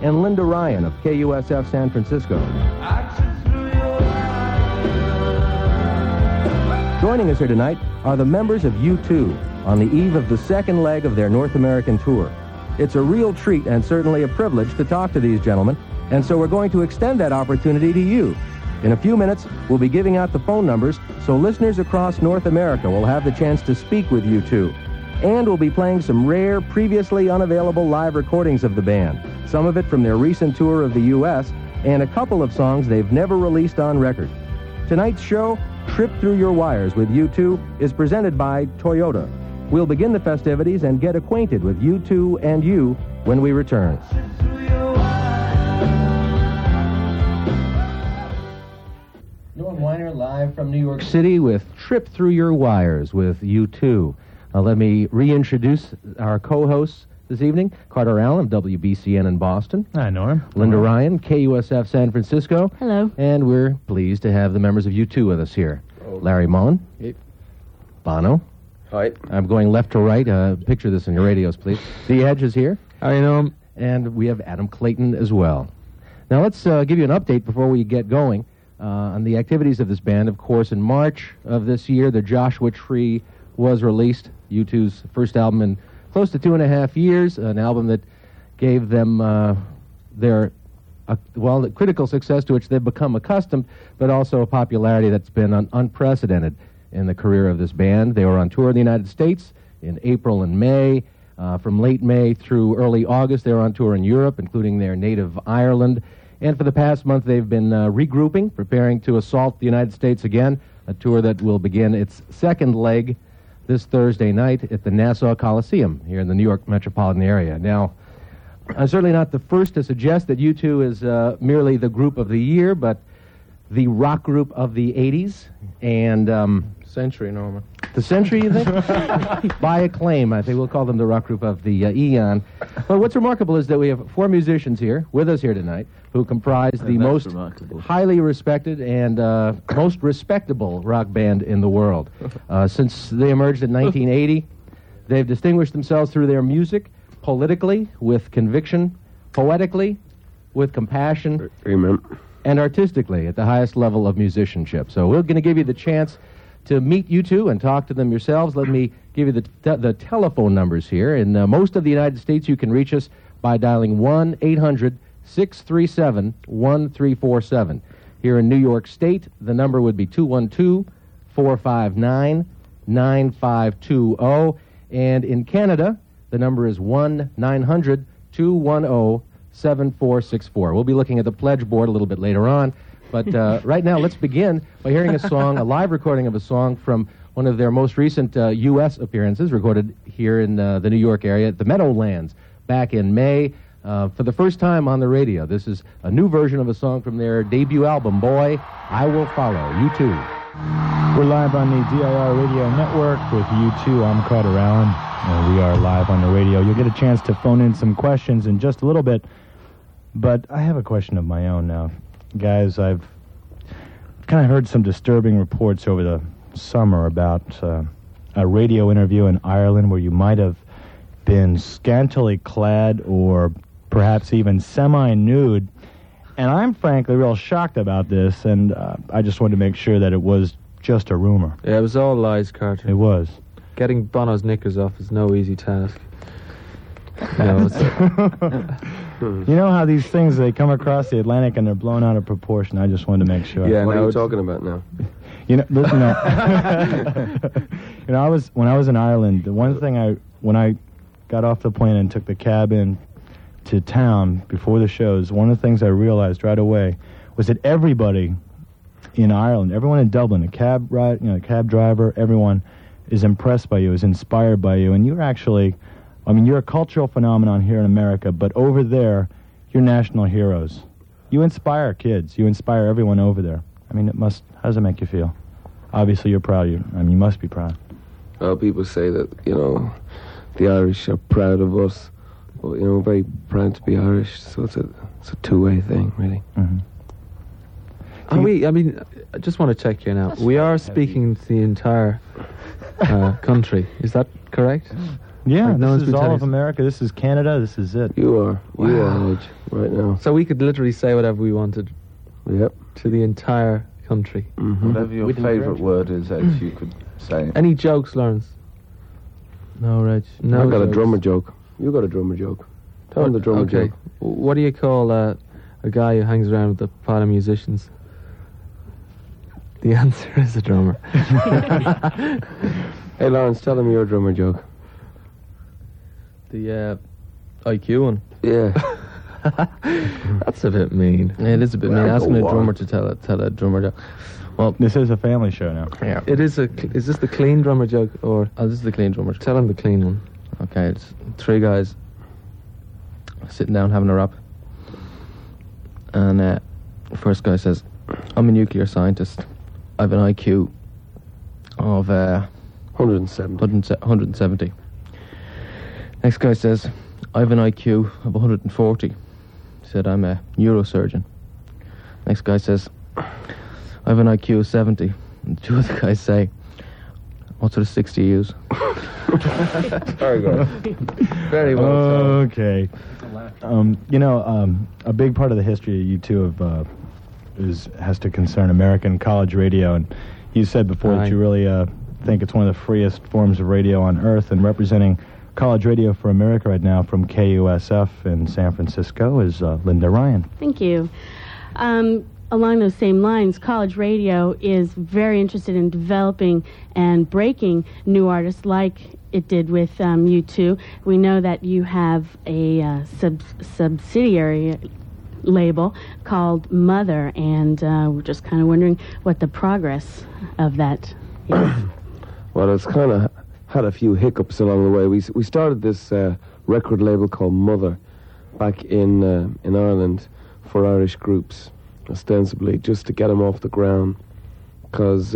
and Linda Ryan of KUSF San Francisco. Joining us here tonight are the members of U2 on the eve of the second leg of their North American tour. It's a real treat and certainly a privilege to talk to these gentlemen, and so we're going to extend that opportunity to you. In a few minutes, we'll be giving out the phone numbers so listeners across North America will have the chance to speak with U2. And we'll be playing some rare, previously unavailable live recordings of the band, some of it from their recent tour of the U.S., and a couple of songs they've never released on record. Tonight's show, Trip Through Your Wires with U2, is presented by Toyota. We'll begin the festivities and get acquainted with U2 and you when we return. Norm Weiner live from New York City with Trip Through Your Wires with U2. Let me reintroduce our co-hosts this evening. Carter Allen, WBCN in Boston. Hi, Norm. Linda Ryan, KUSF San Francisco. Hello. And we're pleased to have the members of U2 with us here. Oh. Larry Mullen. Hey. Bono. Hi. I'm going left to right. Picture this in your radios, please. Dee Edge is here. Hi, Norm. And we have Adam Clayton as well. Now let's give you an update before we get going on the activities of this band. Of course, in March of this year, the Joshua Tree was released, U2's first album in close to 2.5 years, an album that gave them the critical success to which they've become accustomed, but also a popularity that's been unprecedented in the career of this band. They were on tour in the United States in April and May. From late May through early August, they were on tour in Europe, including their native Ireland. And for the past month, they've been regrouping, preparing to assault the United States again, a tour that will begin its second leg this Thursday night at the Nassau Coliseum here in the New York metropolitan area. Now, I'm certainly not the first to suggest that U2 is merely the group of the year, but the rock group of the 80s and... Century, Norman. The century, you think? By acclaim, I think we'll call them the rock group of the eon. But what's remarkable is that we have 4 musicians here, with us here tonight, who comprise the most highly respected and most respectable rock band in the world. Since they emerged in 1980, they've distinguished themselves through their music, politically, with conviction, poetically, with compassion, and artistically at the highest level of musicianship. So we're going to give you the chance to meet U2 and talk to them yourselves. Let me give you the telephone numbers here. In most of the United States, you can reach us by dialing 1-800-637-1347. Here in New York State, the number would be 212-459-9520. And in Canada, the number is 1-900-210-7464. We'll be looking at the pledge board a little bit later on. But right now, let's begin by hearing a song, a live recording of a song from one of their most recent U.S. appearances, recorded here in the New York area at the Meadowlands back in May for the first time on the radio. This is a new version of a song from their debut album, Boy, I Will Follow, U2. We're live on the DIR Radio Network with U2. I'm Carter Allen, and we are live on the radio. You'll get a chance to phone in some questions in just a little bit, but I have a question of my own now. Guys, I've kind of heard some disturbing reports over the summer about a radio interview in Ireland where you might have been scantily clad or perhaps even semi-nude. And I'm frankly real shocked about this, and I just wanted to make sure that it was just a rumor. Yeah, it was all lies, Carter. It was. Getting Bono's knickers off is no easy task. No, You know how these things, they come across the Atlantic and they're blown out of proportion. I just wanted to make sure. Yeah, what are you talking about now? You know, listen, when I was in Ireland, the one thing when I got off the plane and took the cab in to town before the shows, one of the things I realized right away was that everybody in Ireland, everyone in Dublin, the cab driver, everyone is impressed by you, is inspired by you, and you're actually, I mean, you're a cultural phenomenon here in America, but over there, you're national heroes. You inspire kids. You inspire everyone over there. I mean, how does it make you feel? Obviously, you're proud. You must be proud. Well, people say that, the Irish are proud of us. Well, we're very proud to be Irish, so it's a two-way thing, really. Mm-hmm. I just want to check here now. We are speaking to the entire country. Is that correct? Yeah, Like, no one's this is been all telling of us. America. This is Canada. This is it. You are Edge, right now. So we could literally say whatever we wanted Yep. to the entire country. Mm-hmm. Whatever your We didn't favourite arrange word is, Edge, you could say it. Any jokes, Lawrence? No, Reg. No I got a jokes. drummer joke. You got a drummer joke. Tell him the drummer Okay. joke. What do you call a guy who hangs around with a pile of musicians? The answer is a drummer. Hey, Lawrence, tell him your drummer joke. The IQ one. Yeah. That's a bit mean. Yeah, it is a bit mean. Asking a drummer to tell a drummer joke. Well, This is a family show now. yeah. It is is this the clean drummer joke or Oh, this is the clean drummer. tell him the clean one? Okay, it's three guys sitting down having a rap. And the first guy says, I'm a nuclear scientist. I have an IQ of 170. 170. Next guy says, I have an IQ of 140. He said, I'm a neurosurgeon. Next guy says, I have an IQ of 70. And the two other guys say, what sort of 60 you use? Very good. Very well. Okay. A big part of the history of U2 has to concern American college radio, and you said before that Aye. you really think it's one of the freest forms of radio on earth, and representing college radio for America right now from KUSF in San Francisco is Linda Ryan. Thank you. Along those same lines, college radio is very interested in developing and breaking new artists like it did with U2. We know that you have a subsidiary label called Mother, and we're just kind of wondering what the progress of that is. Well, it's kind of had a few hiccups along the way. We started this record label called Mother back in Ireland for Irish groups, ostensibly just to get them off the ground, because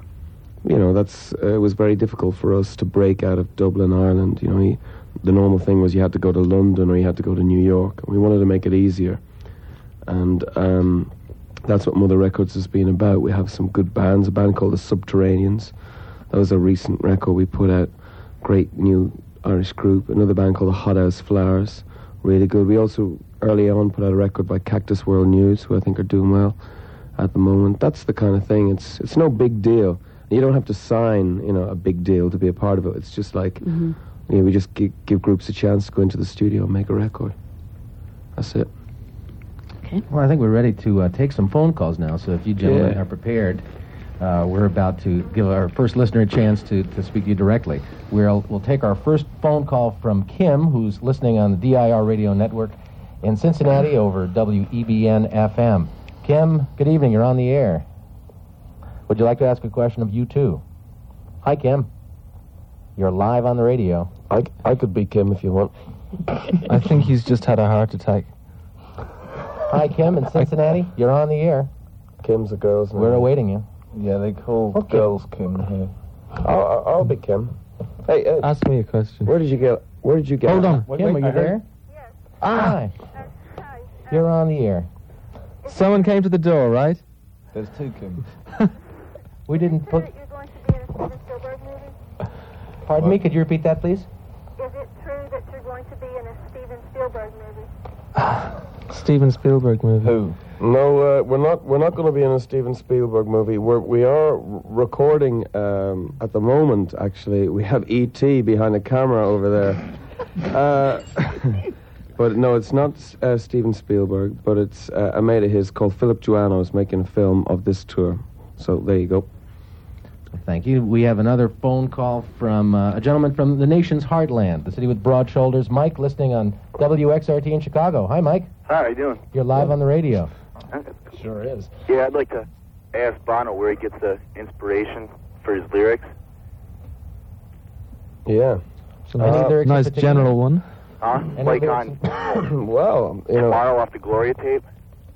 it was very difficult for us to break out of Dublin, Ireland. The normal thing was you had to go to London or you had to go to New York. We wanted to make it easier, and that's what Mother Records has been about. We have some good bands, a band called the Subterraneans. That was a recent record we put out. Great new Irish group. Another band called the Hothouse Flowers. Really good. We also early on put out a record by Cactus World News, who I think are doing well at the moment. That's the kind of thing. It's no big deal. You don't have to sign, a big deal to be a part of it. It's just like, we just give groups a chance to go into the studio and make a record. That's it. Well, I think we're ready to take some phone calls now, so if you gentlemen Yeah. are prepared, we're about to give our first listener a chance to speak to you directly. We'll take our first phone call from Kim, who's listening on the DIR radio network in Cincinnati over WEBN FM. Kim, good evening. You're on the air. Would you like to ask a question of U2? Hi, Kim. You're live on the radio. I could be Kim if you want. I think he's just had a heart attack. Hi, Kim in Cincinnati. You're on the air. Kim's a girl's name. We're awaiting you. Yeah, they call Okay. girls Kim here. I'll be Kim. Hey, Ask me a question. where did you get? Hold on. Kim, are you there? Yes. Hi. Hi. You're on the air. Someone came to the door, right? There's two Kims. We didn't Say put... that you're going to be in a Steven Spielberg movie? Pardon me, could you repeat that, please? Is it true that you're going to be in a Steven Spielberg movie? Steven Spielberg movie. Who? No, we're not going to be in a Steven Spielberg movie. We are recording at the moment. Actually, we have E.T. behind the camera over there. But no, it's not Steven Spielberg. But it's a mate of his called Philip Joannou is making a film of this tour. So there you go. Thank you. We have another phone call from a gentleman from the nation's heartland, the city with broad shoulders. Mike, listening on WXRT in Chicago. Hi, Mike. Hi, how you doing? You're live on the radio. Sure is. Yeah, I'd like to ask Bono where he gets the inspiration for his lyrics. Yeah. Any lyrics in Nice particular? general one. Huh? Any Like lyrics on Well, Tomorrow off the Gloria tape.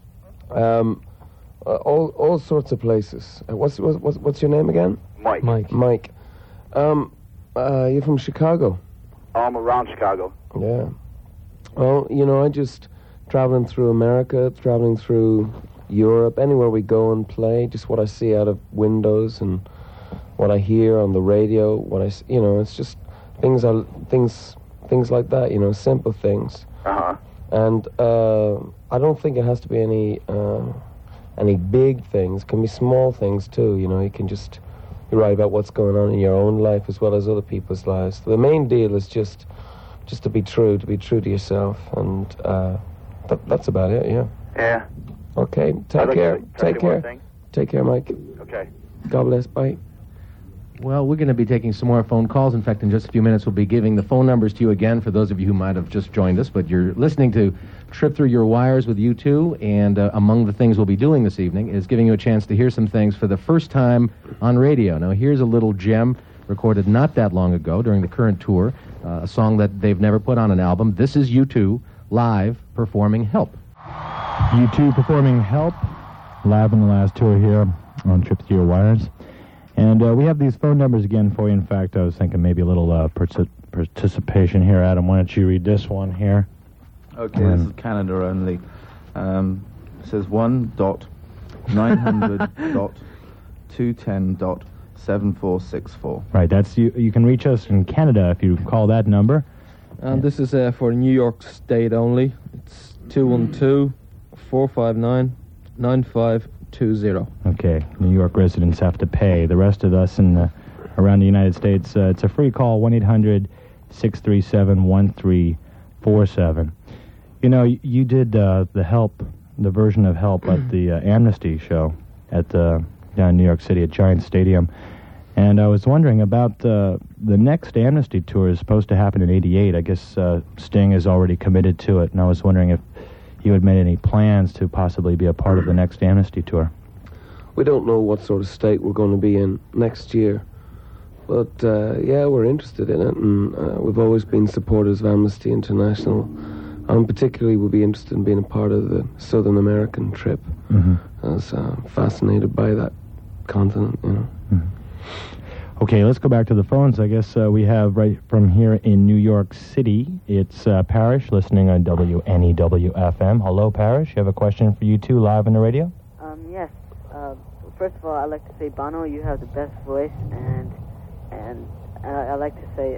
all sorts of places. What's your name again? Mike. Mike. You're from Chicago. I'm around Chicago. Yeah. Well, I just traveling through America, traveling through Europe, anywhere we go and play, just what I see out of windows and what I hear on the radio, it's just things like that, you know, simple things. And I don't think it has to be any big things. It can be small things too, you know. You can just write about what's going on in your own life as well as other people's lives. The main deal is just to be true to yourself, and that's about it. Yeah. Yeah. Okay. Take care. Take care. Take care, Mike. Okay. God bless. Bye. Well, we're going to be taking some more phone calls. In fact, in just a few minutes, we'll be giving the phone numbers to you again for those of you who might have just joined us. But you're listening to Trip Through Your Wires with U2, and among the things we'll be doing this evening is giving you a chance to hear some things for the first time on radio. Now, here's a little gem recorded not that long ago during the current tour, a song that they've never put on an album. This is U2 live performing Help. U2 performing Help live on the last tour here on Trip Through Your Wires. And we have these phone numbers again for you. In fact, I was thinking maybe a little participation here. Adam, why don't you read this one here? Okay, this is Canada only. It says 1.900.210.7464. Right, that's you can reach us in Canada if you call that number. And this is for New York State only. It's 212-459-9520. Okay, New York residents have to pay. The rest of us around the United States, it's a free call, 1-800-637-1347. You know, you did the version of Help at the Amnesty show at down in New York City at Giant Stadium. And I was wondering about the next Amnesty tour is supposed to happen in '88. I guess Sting is already committed to it, and I was wondering if you had made any plans to possibly be a part of the next Amnesty tour. We don't know what sort of state we're going to be in next year, but yeah, we're interested in it, and we've always been supporters of Amnesty International. And particularly, we'll be interested in being a part of the Southern American trip. I was fascinated by that continent, you know. Okay, let's go back to the phones. I guess we have right from here in New York City, it's Parrish listening on WNEW-FM. Hello, Parrish. You have a question for U2 live on the radio? Yes. First of all, I'd like to say, Bono, you have the best voice, and I'd like to say,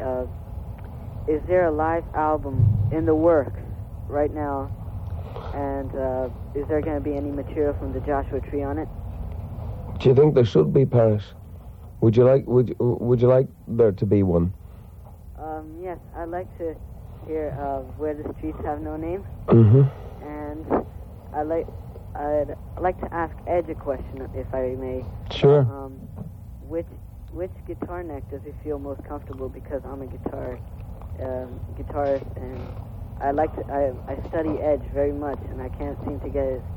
is there a live album in the works right now, and is there going to be any material from the Joshua Tree on it? Do you think there should be, Parrish? Would you like there to be one? Yes, I'd like to hear Where the Streets Have No Name. And I'd like to ask Edge a question, if I may. Sure. Which guitar neck does he feel most comfortable? Because I'm a guitarist, and I study Edge very much, and I can't seem to get his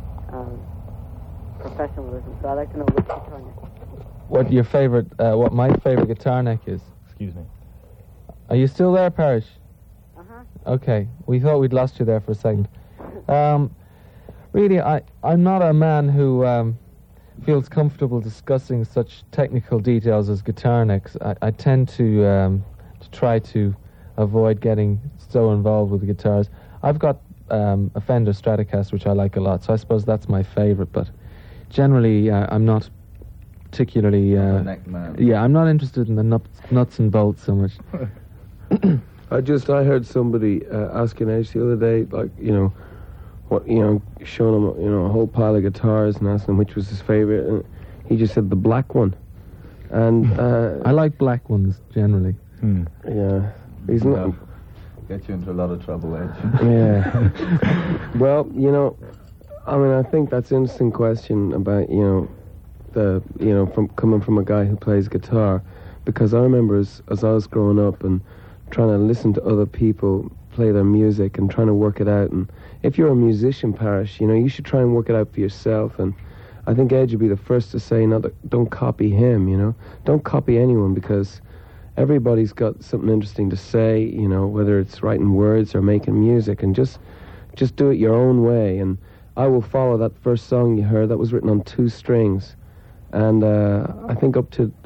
professionalism. So I'd like to know which guitar neck. What my favorite guitar neck is? Excuse me. Are you still there, Parrish? Okay, we thought we'd lost you there for a second. Really, I'm not a man who feels comfortable discussing such technical details as guitar necks. I tend to try to avoid getting so involved with the guitars. I've got a Fender Stratocaster, which I like a lot, so I suppose that's my favorite, but generally I'm not particularly... yeah, I'm not interested in the nuts and bolts so much. I heard somebody asking Edge the other day, like, showing him, a whole pile of guitars and asking him which was his favorite, and he just said the black one. And I like black ones generally. Yeah, he's not. Get you into a lot of trouble, Edge. Yeah. Well, I think that's an interesting question about coming from a guy who plays guitar, because I remember as I was growing up and trying to listen to other people play their music and trying to work it out. And if you're a musician, Parrish, you should try and work it out for yourself. And I think Edge would be the first to say, don't copy him, Don't copy anyone, because everybody's got something interesting to say, whether it's writing words or making music, and just do it your own way. And I will follow that first song you heard. That was written on 2 strings. And I think up to